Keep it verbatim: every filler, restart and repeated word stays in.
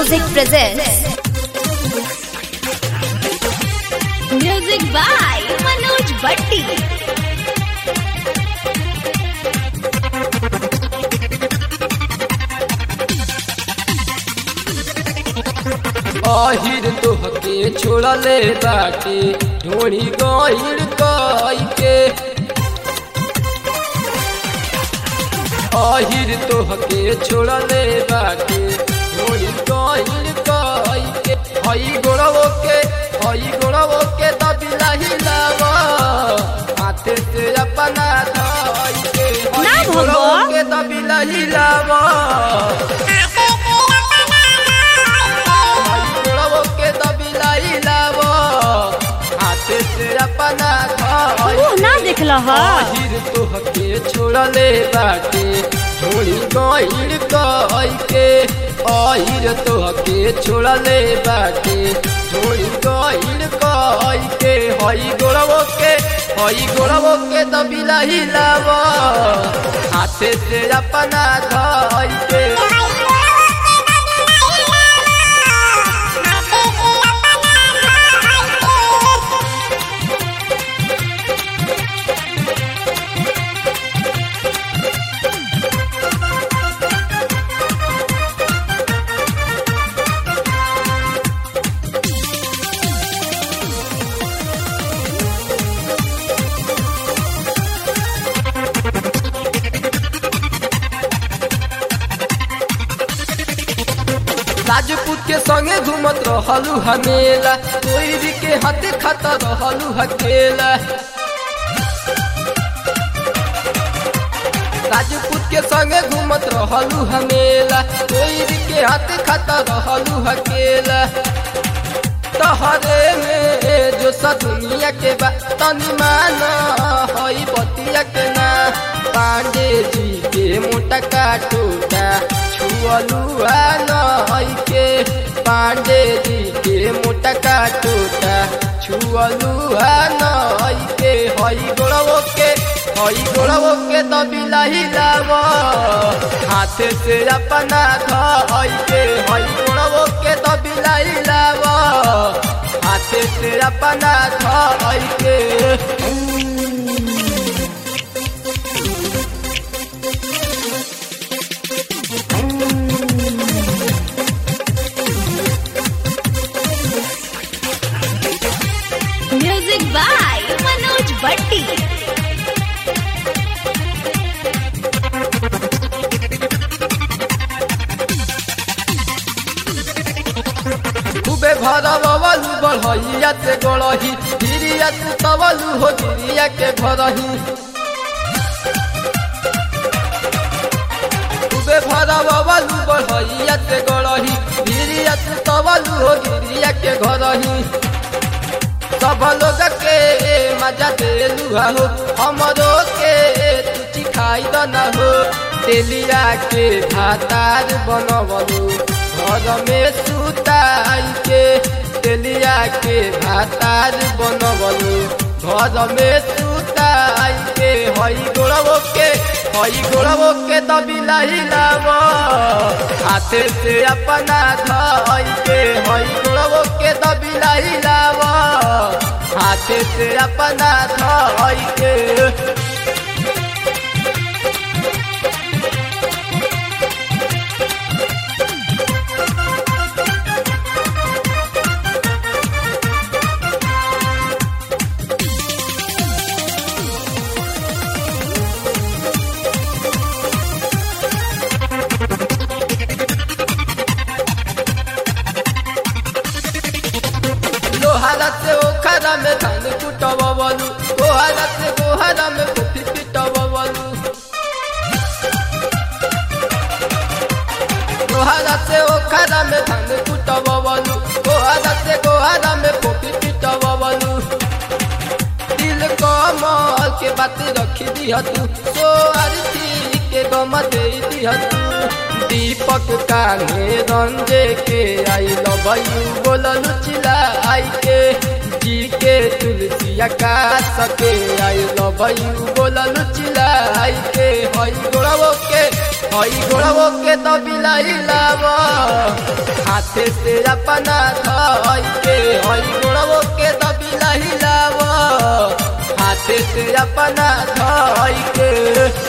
Music presents Music by Manoj Bhatti. Ahir तोहके छोड़ले बाटे ढोड़ी गहिर कई के आहिर तोहके छोड़ले बाटे ढोड़ी गहिर कई के हई गोड़वो के हई गोड़वो के दबिला हिलावा हाथे से अपना धई के ना हई भगवा। गोड़वो के दबिला हिलावा मुँह ना देखला ह आहिर तोहके छोड़ले बाटे ढोड़ी गहिर कई के आहिर तोहके छोड़ले बाटे ढोड़ी गहिर कई के हई गोड़वो के हई गोड़वो के दबिला हिलावा हाथे से अपना धई के राजपूत के संगे घूमत रहलू हमेला कोई भी के हाथे खाता रहलू हकेला राजपूत के संगे घूमत रहलू हमेला कोई भी के हाथे खाता रहलू हकेला तहरे में जो सा दुनिया के बा तनी माना हई बतिया के ना पांडे जी के मोटा का टोटा छुअलू नई के पांडे जी के मोटा का टोटा छुअलू नई के हई गोड़वो के हई गोड़वो के दबिला हिलावा हाथे से अपना धई के हई गोड़वो के दबिला हिलावा हाथे से अपना धई के Music by Manoj Bhatti. खूबे भरवलू बढ़ैया से गड़ही गिरिया से तवलू हो गिरिया के घरही खूबे भरवलू बढ़ैया से गड़ही गिरिया से तवलू हो गिरिया के घरही सब लोग के मजा देलू हो हमरो के तुची खाई न हो तेलिया के भातार बनवलू घर में सुताई के तेलिया के भातार बनवलू घर में सुताई के हई गोड़वो के हई गोड़वो के दबिला हिलावा हाथे से अपना धई के हई गोड़वो के दबिला हिलावा हाथे से अपना धई के लोहारा से ओखरा में धान कुटवलू गोहारा से गोहारा में कुटी पिटवलू लोहारा से ओखरा में धान कुटवलू गोहारा से गोहारा में कुटी पिटवलू दिल कमल के बात रखी दिहतू सोआरती के गम दे दिहतू दीपक कान्हे रंजे के आई लव यू बोललू चिल्लाई के जी के तुलसिया का सके आई लव यू बोलल चिल्लाई के हई गोड़वो के हई गोड़वो के तो बिलाई लाव हाथे से अपना धई के हई गोड़वो के तो बिलाई लाव हाथे से अपना धई के।